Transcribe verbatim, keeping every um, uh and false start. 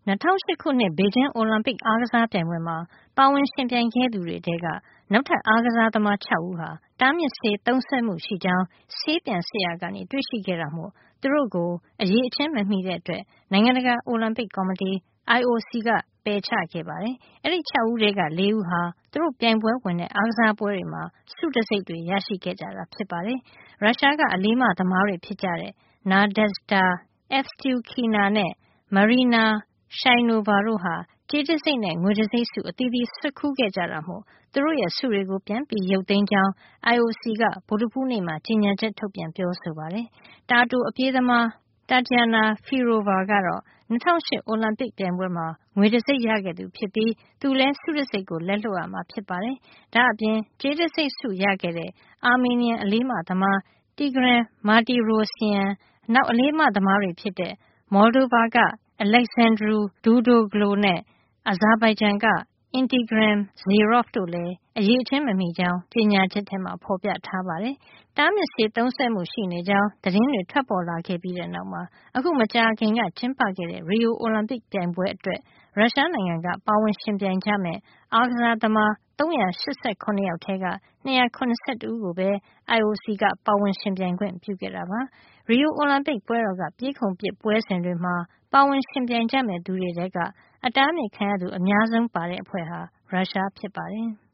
၂၀၀၈ ခုနှစ် ဘေကျင်း အိုလံပစ်အားကစားပြိုင်ပွဲမှာပါဝင်ယှဉ်ပြိုင်ခဲ့သူတွေထဲက နောက်ထပ်အားကစားသမား ၆ ဦးဟာ တားမြစ်ဆေးသုံးစွဲမှုရှိကြောင်း ဆေးပြန်စစ်ရာကနေ တွေ့ရှိခဲ့တာမို့ သူတို့ကို အရည်အချင်းမမီတဲ့အတွက် နိုင်ငံတကာ အိုလံပစ်ကော်မတီ အိုင်အိုစီ က ပယ်ချခဲ့ပါတယ်။ အဲဒီ ၆ ဦးထဲက ၄ ဦးဟာ သူတို့ပြိုင်ပွဲဝင်တဲ့ အားကစားပွဲတွေမှာ ဆုတံဆိပ်တွေ ရရှိခဲ့ကြတာ ဖြစ်ပါတယ်။ ရုရှားက အလေးအမသမားတွေဖြစ်ကြတဲ့ Nadezhda Evstukina နဲ့ Marina Shainova တို့ဟာ ကြေးတံဆိပ်နဲ့ ငွေတံဆိပ်ဆု အသီးသီး ဆွတ်ခူးခဲ့ကြတာမို့ သူတို့ရဲ့ ဆုတွေကို ပြန်ရုပ်သိမ်းကြောင်း အိုင်အိုစီ က ဗုဒ္ဓဟူးနေ့မှာ ကြေညာချက် ထုတ်ပြန်ပြောဆိုပါတယ်။ တာတိုအပြေးသမား Tatyana Firova ကတော့ ၂၀၀၈ အိုလံပစ်ပြိုင်ပွဲမှာ ငွေတံဆိပ်ရခဲ့သူဖြစ်ပြီး သူလည်း ဆုတံဆိပ်ကို လက်လွှတ်ရမှာ ဖြစ်ပါတယ်။ ဒါ့အပြင် ကြေးတံဆိပ်ဆုရခဲ့တဲ့ အာမေးနီးယံ အလေးအမသမား Tigran Martirosyan ၊ နောက် အလေးအမသမားတွေဖြစ်တဲ့ Moldova က Alexandru Dodoglu နဲ့ အဇာဘိုင်ဂျန်က Intigran Zayrov တို့လည်း အရည်အချင်းမမီကြောင်း ကြေညာချက်မှာ ဖေါ်ပြထားပါတယ်။ တားမြစ်ဆေးသုံးစွဲမှုရှိနေကြောင်း သတင်းတွေ ထွက်ပေါ်လာခဲ့ပြီးတဲ့နောက်မှာ အခုမကြာခင်က ကျင်းပခဲ့တဲ့ Rio အိုလံပစ်ပြိုင်ပွဲအတွက် ရုရှားနိုင်ငံက ပါဝင်ယှဉ်ပြိုင်ကြမယ့် အားကစားသမား ၃၈၇ ယောက်ထဲက ၂၇၁ ဦးကိုပဲ အိုင်အိုစီ က ပါဝင်ယှဉ်ပြိုင်ခွင့်ပြုခဲ့တာပါ။ Rio အိုလံပစ်ပွဲတော်က ပြေးခုန်ပစ်ပွဲစဉ်တွေမှာ ပါဝင်ယှဉ်ပြိုင်ကြမယ့်သူတွေထဲက အတားမြစ်ခံရသူ အများဆုံးပါတဲ့အဖွဲ့ဟာ ရုရှားဖြစ်ပါတယ်။